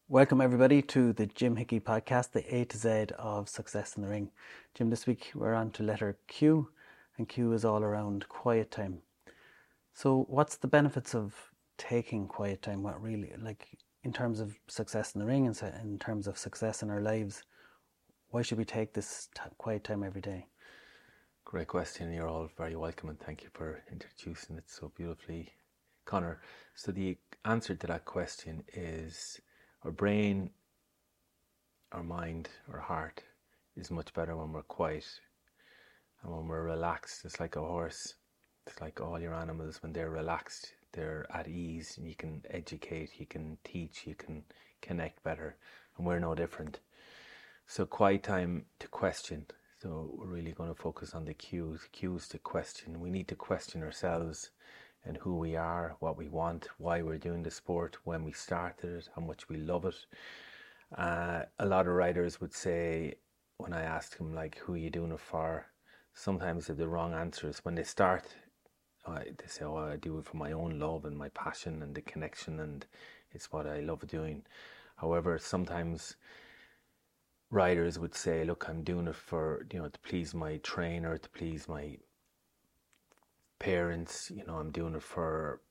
Welcome everybody to the Jim Hickey podcast, the A to Z of success in the ring. Jim, this week we're on to letter Q, and Q is all around quiet time. So what's the benefits of taking quiet time? What really, in terms of success in the ring and in terms of success in our lives, why should we take this quiet time every day? Great question. You're all very welcome, and thank you for introducing it so beautifully, Connor. So the answer to that question is our brain, our mind, our heart is much better when we're quiet and when we're relaxed. It's like a horse. It's like all your animals. When they're relaxed, they're at ease, and you can educate, you can teach, you can connect better, and we're no different. So quiet time to question. So we're really going to focus on the cues to question. We need to question ourselves and who we are, what we want, why we're doing the sport, when we started it, how much we love it. A lot of riders would say, when I ask them, who are you doing it for? Sometimes they're the wrong answers. When they start, they say, I do it for my own love and my passion and the connection, and it's what I love doing. However, sometimes riders would say, look, I'm doing it for, to please my trainer, to please my parents, I'm doing it for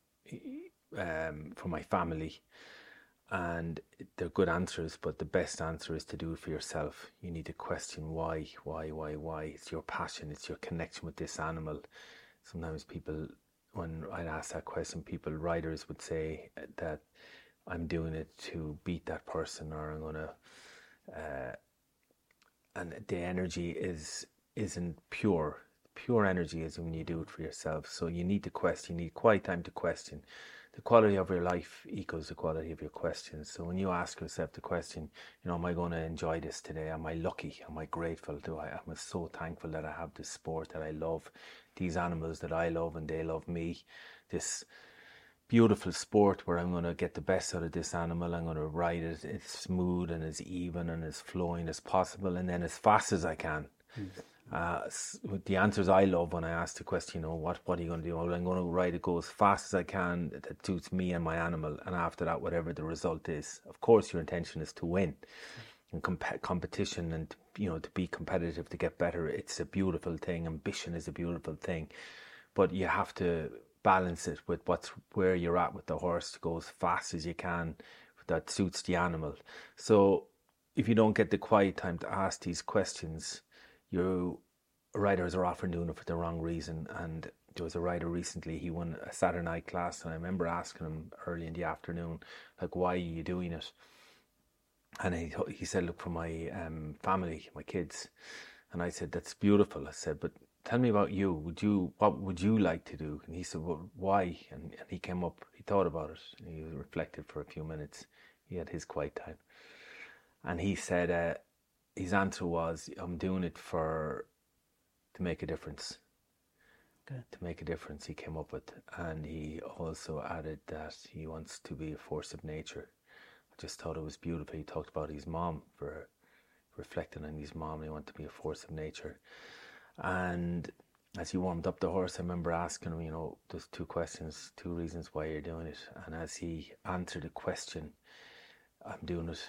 my family. And they're good answers, but the best answer is to do it for yourself. You need to question why. It's your passion, it's your connection with this animal. Sometimes people, when I ask that question, riders would say that I'm doing it to beat that person, or I'm going to... and the energy isn't pure. Pure energy is when you do it for yourself. So you need to question, you need quiet time to question. The quality of your life equals the quality of your questions. So when you ask yourself the question, am I going to enjoy this today? Am I lucky? Am I grateful? Am I so thankful that I have this sport that I love, these animals that I love and they love me, this beautiful sport where I'm going to get the best out of this animal. I'm going to ride it as smooth and as even and as flowing as possible, and then as fast as I can. The answers I love when I ask the question, what are you going to do? Well, I'm going to ride it, go as fast as I can that suits me and my animal, and after that, whatever the result is. Of course, your intention is to win. And competition and, to be competitive, to get better, it's a beautiful thing. Ambition is a beautiful thing. But you have to balance it with where you're at with the horse, to go as fast as you can that suits the animal. So if you don't get the quiet time to ask these questions, your riders are often doing it for the wrong reason. And there was a rider recently, he won a Saturday night class, and I remember asking him early in the afternoon, why are you doing it? And he said, look, for my family, my kids. And I said, that's beautiful. I said, but tell me about you. What would you like to do? And he said, well, why? And he came up, he thought about it, and he reflected for a few minutes. He had his quiet time. And he said, his answer was, I'm doing it to make a difference. Okay. To make a difference, he came up with. And he also added that he wants to be a force of nature. I just thought it was beautiful. He talked about his mom, for reflecting on his mom, and he wanted to be a force of nature. And as he warmed up the horse, I remember asking him, there's two questions, two reasons why you're doing it. And as he answered the question, I'm doing it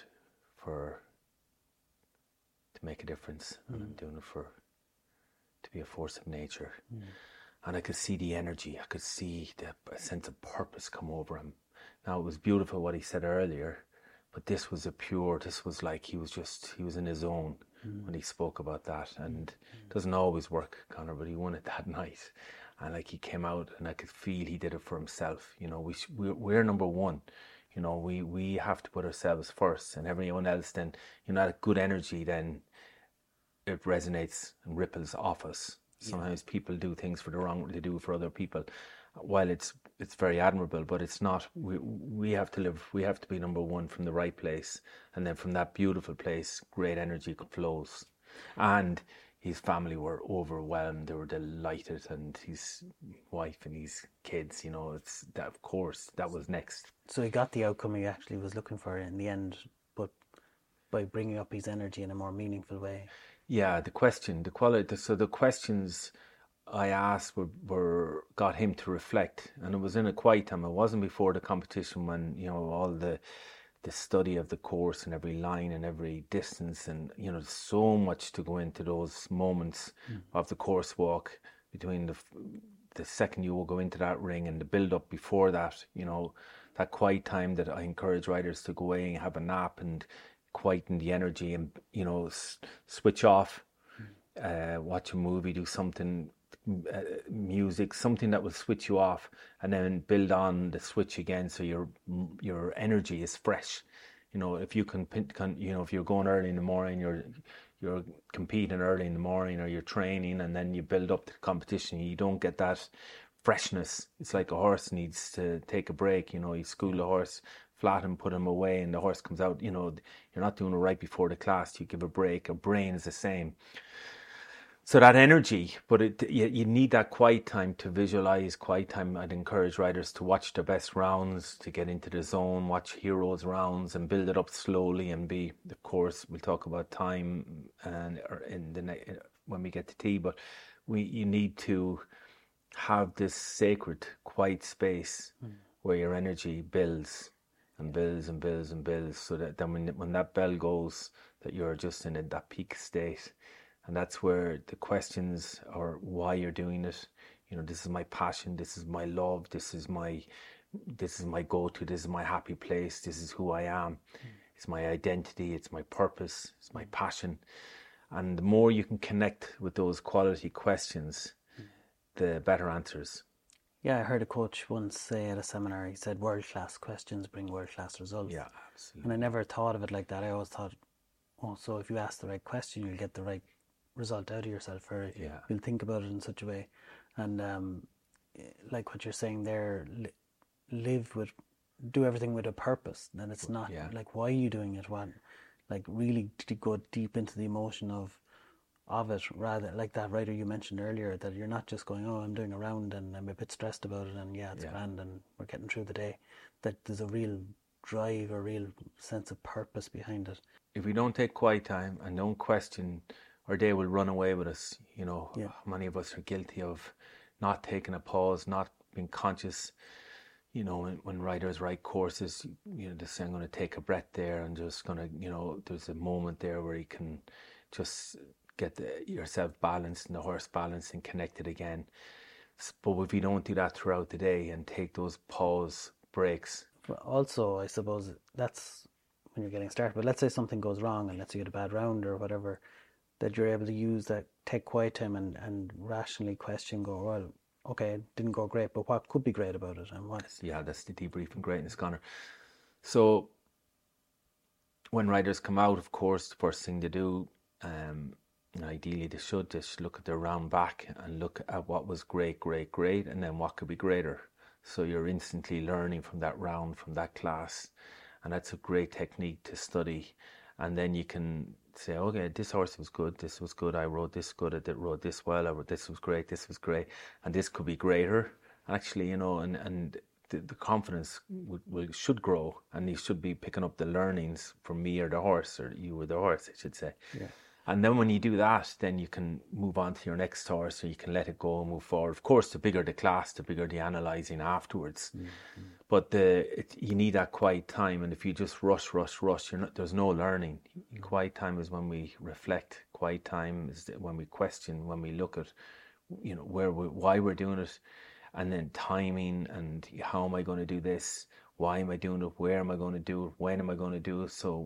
to make a difference, and I'm doing it to be a force of nature. And I could see the energy, I could see a sense of purpose come over him. Now, it was beautiful what he said earlier, but this was like he was in his own when he spoke about that. And it doesn't always work, Connor, but he won it that night. And he came out, and I could feel he did it for himself. We're number one. We have to put ourselves first, and everyone else then, that good energy, then it resonates and ripples off us. Sometimes people do things they do it for other people. While it's very admirable, but it's not. We have to be number one from the right place, and then from that beautiful place, great energy flows. And his family were overwhelmed; they were delighted, and his wife and his kids. It's that. Of course, that was next. So he got the outcome he actually was looking for in the end, but by bringing up his energy in a more meaningful way. Yeah, the quality. So the questions I asked got him to reflect, and it was in a quiet time. It wasn't before the competition when all the the study of the course and every line and every distance, and there's so much to go into those moments of the course walk between the second you will go into that ring and the build up before that, that quiet time that I encourage riders to go away and have a nap and quieten the energy and switch off, watch a movie, do something, music, something that will switch you off, and then build on the switch again, so your energy is fresh. If you can, if you're going early in the morning, you're competing early in the morning, or you're training, and then you build up to the competition, you don't get that freshness. It's like a horse needs to take a break. You school the horse flat and put him away, and the horse comes out. You're not doing it right before the class. You give a break. A brain is the same. So that energy, but you need that quiet time to visualize. Quiet time. I'd encourage riders to watch their best rounds, to get into the zone, watch heroes rounds, and build it up slowly. And of course, we'll talk about time when we get to tea. But you need to have this sacred, quiet space where your energy builds and builds and builds and builds, so that then when that bell goes, that you're just in that peak state. And that's where the questions are why you're doing it. This is my passion. This is my love. This is my go-to. This is my happy place. This is who I am. It's my identity. It's my purpose. It's my passion. And the more you can connect with those quality questions, the better answers. Yeah, I heard a coach once say at a seminar, he said, world-class questions bring world-class results. Yeah, absolutely. And I never thought of it like that. I always thought, so if you ask the right question, you'll get the right result out of yourself, or you'll think about it in such a way. And like what you're saying there, do everything with a purpose. And it's not like, why are you doing it? What, like, really to go deep into the emotion of it, rather like that writer you mentioned earlier, that you're not just going, I'm doing a round and I'm a bit stressed about it, and it's grand and we're getting through the day. That there's a real drive, a real sense of purpose behind it. If we don't take quiet time and don't question, our day will run away with us. Many of us are guilty of not taking a pause, not being conscious. When riders write courses, they say, I'm going to take a breath there, and just going to, there's a moment there where you can just get yourself balanced and the horse balanced and connected again. But if you don't do that throughout the day and take those pause breaks. But also, I suppose that's when you're getting started. But let's say something goes wrong, and let's say you get a bad round or whatever, that you're able to use that, take quiet time and rationally question, go, well, okay, it didn't go great, but what could be great about it? And what? Yeah, that's the debriefing greatness, Conor. So when riders come out, of course, the first thing they do, ideally they should look at their round back and look at what was great, and then what could be greater. So you're instantly learning from that round, from that class, and that's a great technique to study. And then you can say, okay, this horse was good, I rode this good, I rode this well, this was great, and this could be greater. Actually, and the confidence should grow, and you should be picking up the learnings from me or the horse, or you or the horse, I should say. Yeah. And then when you do that, then you can move on to your next horse, or you can let it go and move forward. Of course, the bigger the class, the bigger the analysing afterwards. Mm-hmm. But you need that quiet time, and if you just rush, there's no learning. Mm-hmm. Quiet time is when we reflect. Quiet time is when we question, when we look at, why we're doing it, and then timing and how am I going to do this? Why am I doing it? Where am I going to do it? When am I going to do it? So,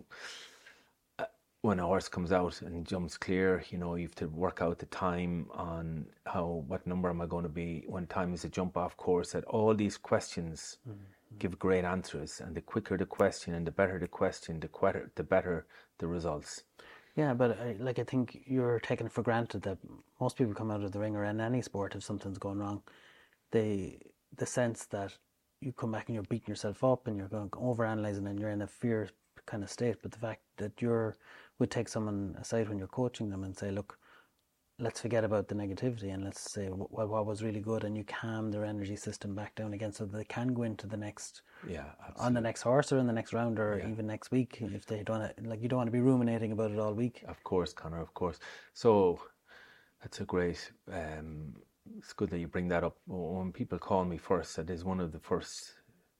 when a horse comes out and jumps clear, you have to work out the time on what number am I going to be, when time is a jump off course. That all these questions give great answers, and the quicker the question and the better the question, the better the results. Yeah, but I think you're taking it for granted that most people come out of the ring, or in any sport, if something's going wrong, the sense that you come back and you're beating yourself up and you're going over-analysing and you're in a fear kind of state. But the fact that would take someone aside when you're coaching them and say, look, let's forget about the negativity and let's say what was really good, and you calm their energy system back down again, so that they can go into the next, on the next horse or in the next round, or even next week, if they don't, you don't want to be ruminating about it all week. Of course, Conor, of course. So that's a great, it's good that you bring that up. When people call me first, that is one of the first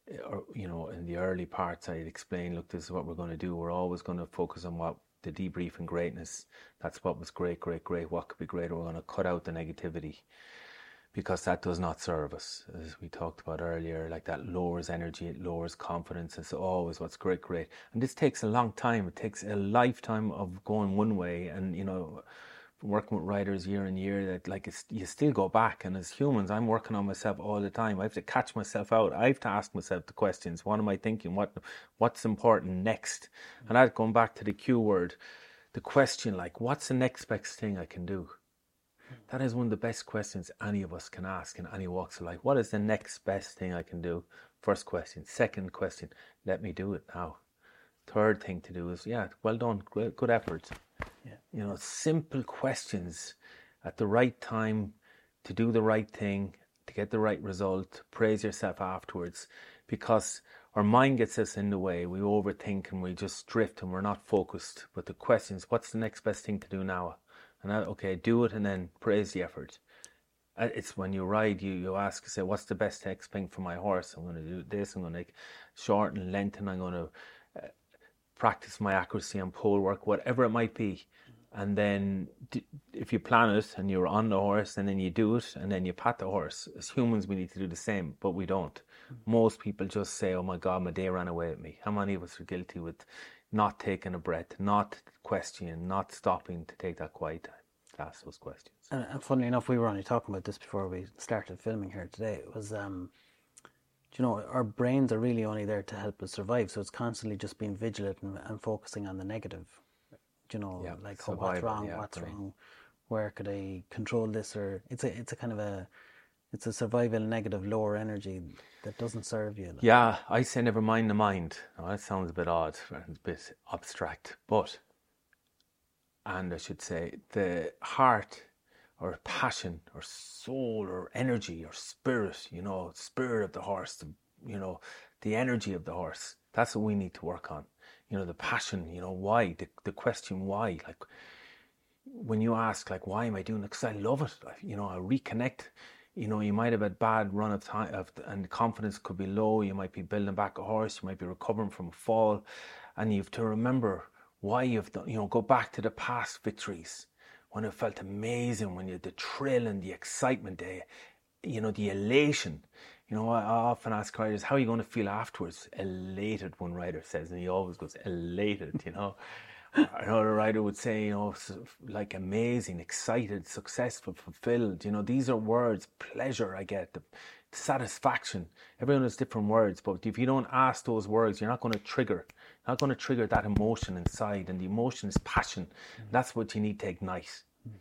or, you know, in the early parts, I'd explain, look, this is what we're going to do. We're always going to focus on what the debrief and greatness. That's what was great. What could be greater? We're going to cut out the negativity, because that does not serve us. As we talked about earlier, like that lowers energy, it lowers confidence. It's always what's great. And this takes a long time. It takes a lifetime of going one way. And, you know, working with writers year and year, that like you still go back, and as humans I'm working on myself all the time. I have to catch myself out. I have to ask myself the questions. What am I thinking? What's important next? And that, going back to the Q word, the question, like, what's the next best thing I can do? That is one of the best questions any of us can ask in any walks of life. What is the next best thing I can do? First question. Second question, let me do it now. Third thing to do is, yeah, well done, good effort. Yeah. You know, simple questions at the right time, to do the right thing, to get the right result. Praise yourself afterwards, because our mind gets us in the way. We overthink and we just drift and we're not focused. But the questions, what's the next best thing to do now? And okay, do it, and then praise the effort. It's when you ride, you ask, say, what's the best next thing for my horse? I'm going to do this, I'm going to shorten, lengthen, I'm going to practice my accuracy on pole work, whatever it might be. And then if you plan it and you're on the horse and then you do it and then you pat the horse, as humans we need to do the same, but we don't. Most people just say, oh my God, my day ran away with me. How many of us are guilty with not taking a breath, not questioning, not stopping to take that quiet time to ask those questions? And funnily enough, we were only talking about this before we started filming here today. It was, you know, our brains are really only there to help us survive. So it's constantly just being vigilant and focusing on the negative. You know, yeah, like, survival, what's wrong, yeah, what's right. wrong, where could I control this? Or it's a kind of it's a survival negative, lower energy that doesn't serve you. Like. Yeah, I say never mind the mind. Now, that sounds a bit odd and a bit abstract, and I should say the heart or passion or soul or energy or spirit, you know, spirit of the horse, you know, the energy of the horse. That's what we need to work on. You know, the passion, you know, why, the question why. Like, when you ask, like, why am I doing it? Because I love it. You know, I reconnect. You know, you might have a bad run of time and confidence could be low. You might be building back a horse. You might be recovering from a fall. And you have to remember why you've done, you know, go back to the past victories when it felt amazing, when you had the thrill and the excitement, you know, the elation. You know, I often ask writers, how are you going to feel afterwards? Elated, one writer says, and he always goes, elated, you know. Another writer would say, you know, like amazing, excited, successful, fulfilled. You know, these are words. Pleasure, I get. The satisfaction. Everyone has different words, but if you don't ask those words, you're not going to trigger that emotion inside, and the emotion is passion. That's what you need to ignite.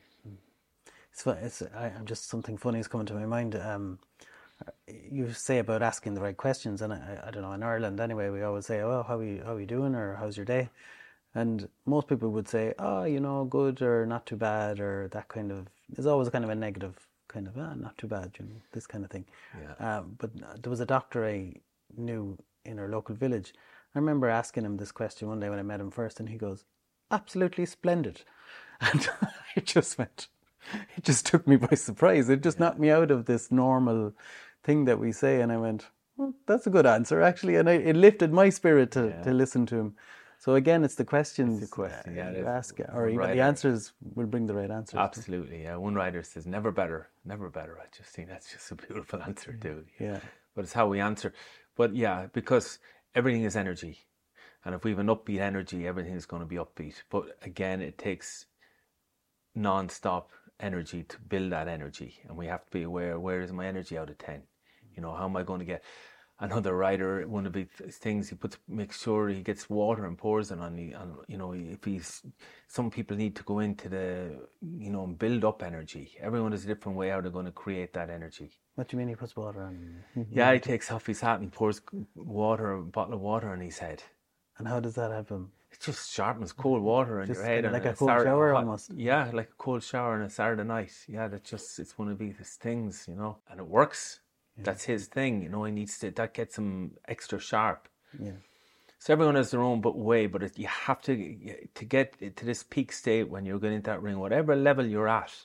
I'm just, something funny is coming to my mind. You say about asking the right questions, and I don't know, in Ireland anyway, we always say, oh, how are you doing, or how's your day? And most people would say, oh, you know, good, or not too bad, or that kind of, there's always a kind of a negative kind of, not too bad, you know, this kind of thing. Yeah. But there was a doctor I knew in our local village. I remember asking him this question one day when I met him first, and he goes, absolutely splendid. And I just went, it just took me by surprise. It just knocked me out of this normal thing that we say. And I went, well, that's a good answer, actually. And it lifted my spirit to listen to him. So again, it's the questions you ask, or even the answers will bring the right answers. Absolutely, yeah. One writer says, never better, never better. I just think that's just a beautiful answer too. Yeah. But it's how we answer. But yeah, because everything is energy. And if we have an upbeat energy, everything is going to be upbeat. But again, it takes non-stop energy to build that energy. And we have to be aware, where is my energy out of 10? You know, how am I going to get... Another writer, one of the things he makes sure he gets water and pours it on. You know, some people need to go into you know, and build up energy. Everyone has a different way how they're going to create that energy. What do you mean he puts water on? Yeah, he takes off his hat and pours a bottle of water on his head. And how does that help him? It just sharpens cold water on your head. Like a cold shower almost. Yeah, like a cold shower on a Saturday night. Yeah, it's one of these things, you know, and it works. Yeah. That's his thing, you know. He needs that gets him extra sharp. Yeah. So everyone has their own way, but you have to get to this peak state when you're going into that ring, whatever level you're at.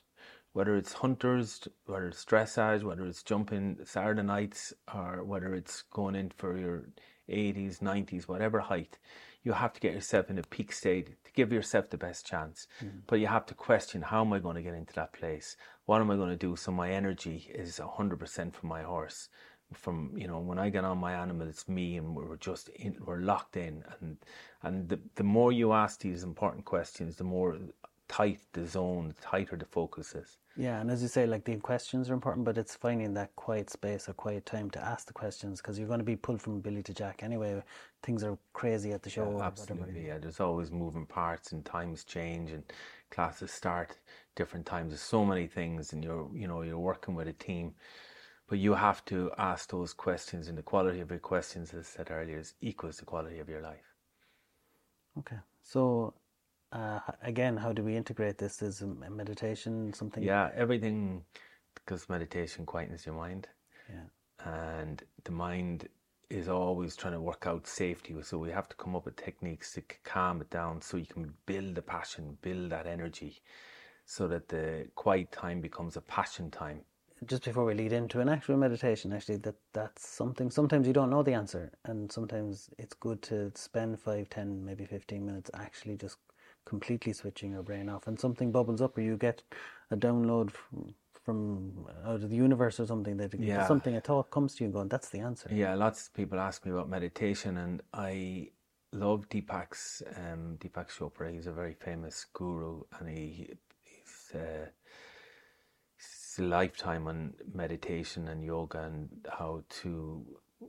whether it's hunters, whether it's dressage, whether it's jumping Saturday nights, or whether it's going in for your 80s, 90s, whatever height, you have to get yourself in a peak state to give yourself the best chance. But you have to question, how am I going to get into that place? What am I going to do so my energy is 100% for my horse? From, you know, when I get on my animal, it's me, and we're locked in. And the more you ask these important questions, the more tight the zone, the tighter the focus is. Yeah, and as you say, like, the questions are important, but it's finding that quiet space or quiet time to ask the questions, because you're going to be pulled from Billy to Jack anyway. Things are crazy at the show. Yeah, absolutely, yeah. There's always moving parts, and times change, and classes start different times. There's so many things, and you're working with a team. But you have to ask those questions, and the quality of your questions, as I said earlier, equals the quality of your life. Okay. So, again, how do we integrate this? Is meditation something? Yeah, everything, because meditation quietens your mind. Yeah. And the mind is always trying to work out safety. So we have to come up with techniques to calm it down, so you can build the passion, build that energy, so that the quiet time becomes a passion time. Just before we lead into an actual meditation, actually, that's something, sometimes you don't know the answer, and sometimes it's good to spend 5, 10, maybe 15 minutes actually just completely switching your brain off, and something bubbles up, or you get a download from out of the universe or something, that something, a thought comes to you going, that's the answer. Yeah, lots of people ask me about meditation, and I love Deepak Chopra. He's a very famous guru, and he's a lifetime on meditation and yoga and how to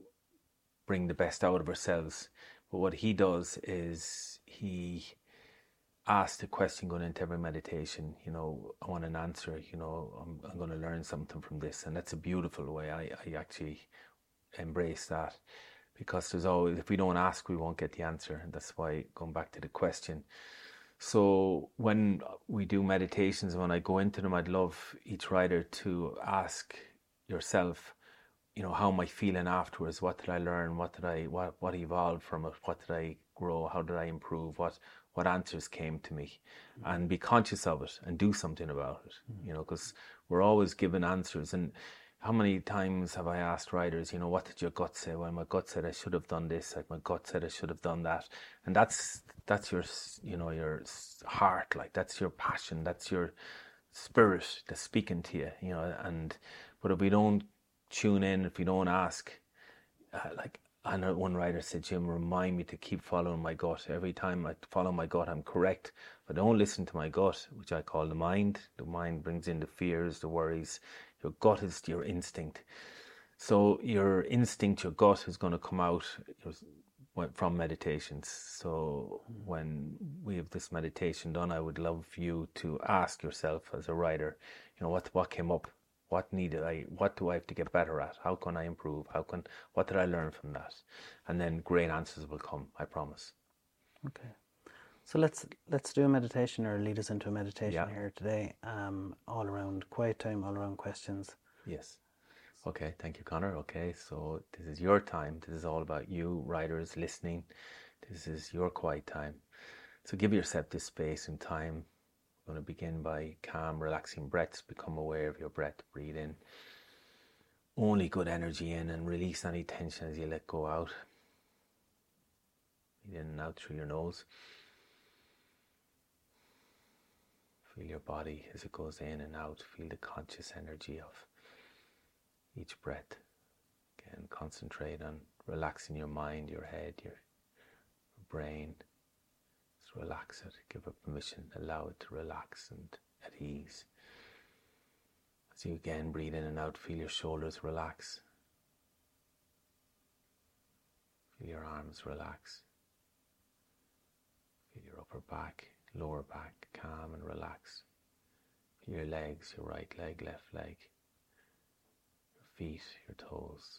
bring the best out of ourselves. But what he does is he asks a question going into every meditation. You know, I want an answer. You know, I'm going to learn something from this, and that's a beautiful way. I actually embrace that, because there's always, if we don't ask, we won't get the answer, and that's why, going back to the question. So when we do meditations, when I go into them, I'd love each rider to ask yourself, you know, how am I feeling afterwards? What did I learn? What evolved from it? What did I grow? How did I improve? What answers came to me? And be conscious of it and do something about it, you know, because we're always given answers. And how many times have I asked riders, you know, what did your gut say? Well, my gut said I should have done this. Like, my gut said I should have done that. And that's your, you know, your heart. Like, that's your passion. That's your spirit that's speaking to you, you know. But if we don't tune in, if we don't ask, like, I know one rider said, Jim, remind me to keep following my gut. Every time I follow my gut, I'm correct. But don't listen to my gut, which I call the mind. The mind brings in the fears, the worries. Your gut is your instinct. So your instinct, your gut, is going to come out from meditations. So when we have this meditation done, I would love you to ask yourself as a rider, you know, what came up? What do I have to get better at? How can I improve? What did I learn from that? And then great answers will come, I promise. Okay. So let's do a meditation, or lead us into a meditation here today. All around quiet time, all around questions. Yes. Okay, thank you, Connor. Okay, so this is your time. This is all about you, riders listening. This is your quiet time. So give yourself this space and time. I'm going to begin by calm, relaxing breaths. Become aware of your breath. Breathe in only good energy in, and release any tension as you let go out. Breathe in and out through your nose. Feel your body as it goes in and out. Feel the conscious energy of each breath. Again, concentrate on relaxing your mind, your head, your brain. Just relax it. Give it permission. Allow it to relax and at ease. As you again breathe in and out, feel your shoulders relax. Feel your arms relax. Feel your upper back, lower back, calm and relaxed. Feel your legs, your right leg, left leg, your feet, your toes.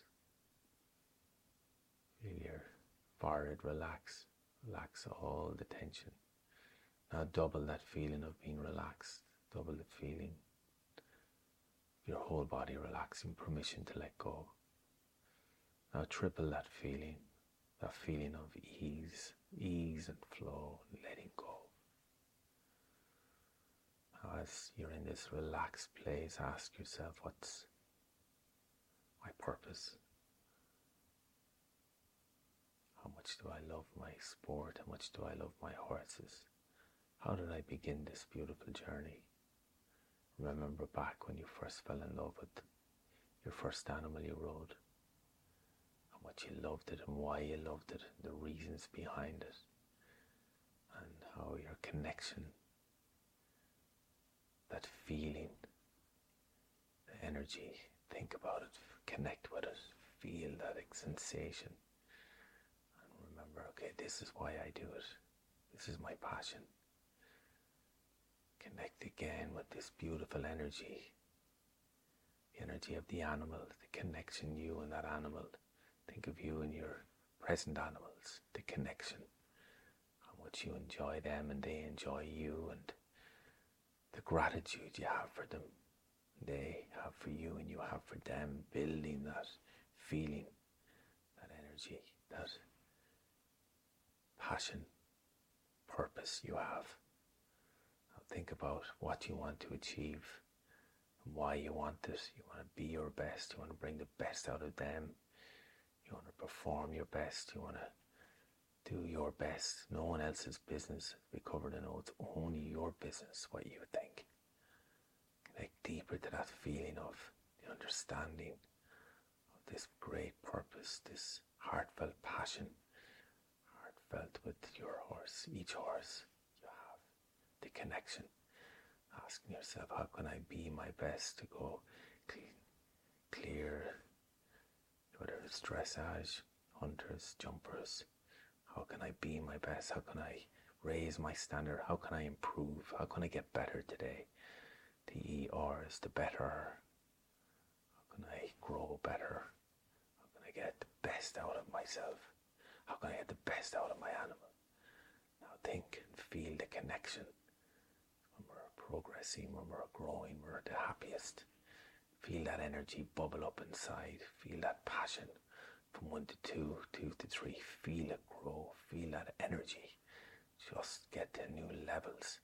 Feel your forehead relax. Relax all the tension. Now double that feeling of being relaxed. Double the feeling. Your whole body relaxing, permission to let go. Now triple that feeling of ease and flow, letting go. as you're in this relaxed place, ask yourself, what's my purpose? How much do I love my sport? How much do I love my horses? How did I begin this beautiful journey? Remember back when you first fell in love with your first animal you rode. How much you loved it and why you loved it, the reasons behind it, and how your connection, that feeling, the energy, think about it, connect with it, feel that sensation. And remember, okay, this is why I do it. This is my passion. Connect again with this beautiful energy, the energy of the animal, the connection, you and that animal. Think of you and your present animals, the connection, how much you enjoy them and they enjoy you, and the gratitude you have for them, they have for you and you have for them, building that feeling, that energy, that passion, purpose you have. Think about what you want to achieve and why you want it. You want to be your best. You want to bring the best out of them. You want to perform your best. You want to do your best. No one else's business. We covered in it's only your business, what you think. Connect deeper to that feeling of the understanding of this great purpose, this heartfelt passion, heartfelt with your horse, each horse. The connection, asking yourself, how can I be my best to go clear, whether it's dressage, hunters, jumpers, how can I be my best, how can I raise my standard, how can I improve, how can I get better today, the ER is the better, how can I grow better, how can I get the best out of myself, how can I get the best out of my animal. Now think and feel the connection. When we're progressing, when we're growing, we're the happiest. Feel that energy bubble up inside. Feel that passion from 1 to 2, 2 to 3. Feel it grow. Feel that energy. Just get to new levels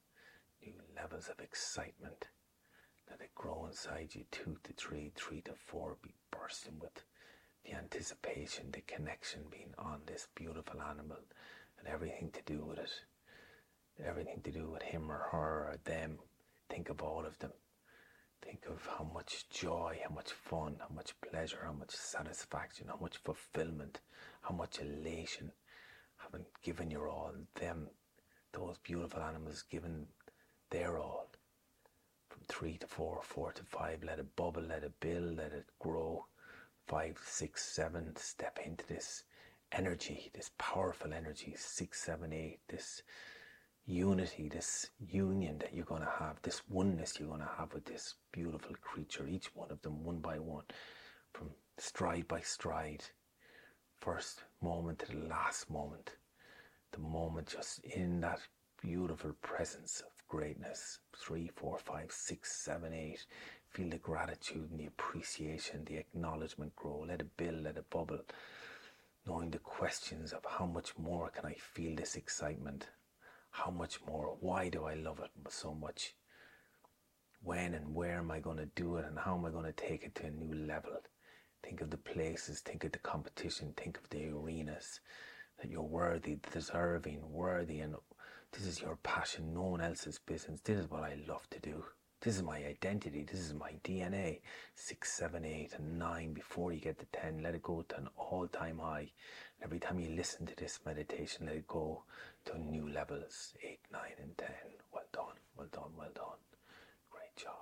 of excitement. Let it grow inside you. 2 to 3, 3 to 4. Be bursting with the anticipation, the connection, being on this beautiful animal and everything to do with it. Everything to do with him or her or them. Think of all of them. Think of how much joy, how much fun, how much pleasure, how much satisfaction, how much fulfillment, how much elation, having given your all. Them, those beautiful animals, given their all. From 3 to 4, 4 to 5, let it bubble, let it build, let it grow. 5, 6, 7, step into this energy, this powerful energy. 6, 7, 8, this unity, this union that you're going to have, this oneness you're going to have with this beautiful creature, each one of them one by one, from stride by stride, first moment to the last moment, the moment just in that beautiful presence of greatness. 3, 4, 5, 6, 7, 8, feel the gratitude and the appreciation, the acknowledgement grow, let it build, let it bubble, knowing the questions of how much more can I feel this excitement. How much more? Why do I love it so much? When and where am I going to do it, and how am I going to take it to a new level? Think of the places, think of the competition, think of the arenas, that you're worthy, deserving, worthy, and this is your passion, no one else's business. This is what I love to do. This is my identity, this is my DNA. 6, 7, 8, and 9, before you get to 10, let it go to an all-time high. Every time you listen to this meditation, let it go to new levels. 8, 9, and 10. Well done, well done, well done. Great job.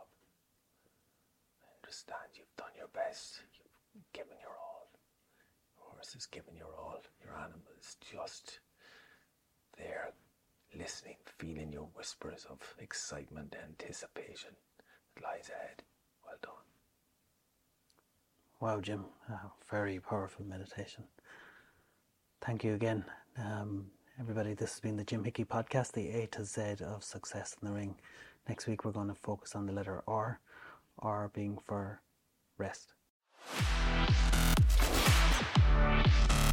I understand you've done your best. You've given your all. Your horse has given your all. Your animal is just there, listening, feeling your whispers of excitement, anticipation that lies ahead. Well done. Wow, Jim, very powerful meditation. Thank you again. Everybody, this has been the Jim Hickey Podcast, the A to Z of success in the ring. Next week we're going to focus on the letter R, R being for rest.